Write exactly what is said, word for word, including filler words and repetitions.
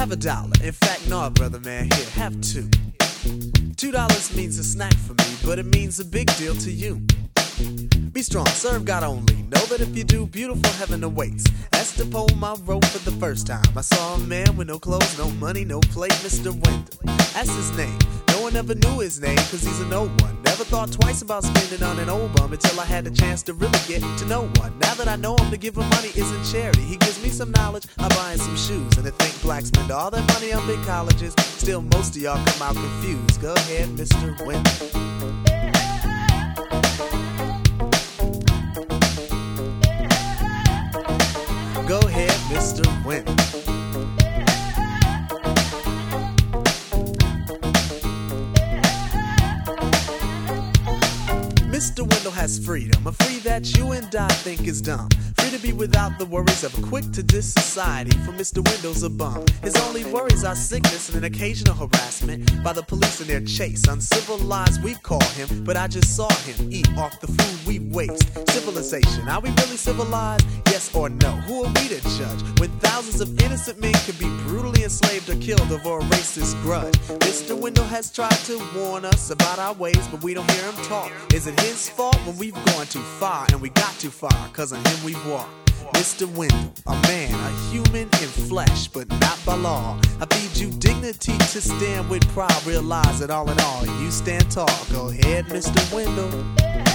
Have a dollar. In fact, no, brother man, here, have two. Two dollars means a snack for me, but it means a big deal to you. Be strong, serve God only. Know that if you do, beautiful heaven awaits. That's the poem I wrote for the first time. I saw a man with no clothes, no money, no plate, Mister Wendell. That's his name. No one ever knew his name, cause he's an old one. Never thought twice about spending on an old bum until I had the chance to really get to know one. Now that I know him, to give him money isn't charity. He gives me some knowledge, I buy him some shoes. And to think blacks spend all that money on big colleges, still most of y'all come out confused. Go ahead, Mister Wendell. Go ahead, Mister Wendell. Mister Wendell has freedom, a free that you and I think is dumb. Free to be without the worries of a quick-to-diss society, for Mister Wendell's a bum. His only worries are sickness and an occasional harassment by the police in their chase. Uncivilized we call him, but I just saw him eat off the food we waste. Civilization, are we really civilized? Yes or no? Who are we to judge when thousands of innocent men could be brutally enslaved or killed over a racist grudge? Mister Wendell has tried to warn us about our ways, but we don't hear him talk. Is it his fault when we've gone too far and we got too far? Cause on him we've walked. Mister Wendell, a man, a human in flesh, but not by law. I feed you dignity to stand with pride. Realize that all in all, you stand tall. Go ahead, Mister Wendell.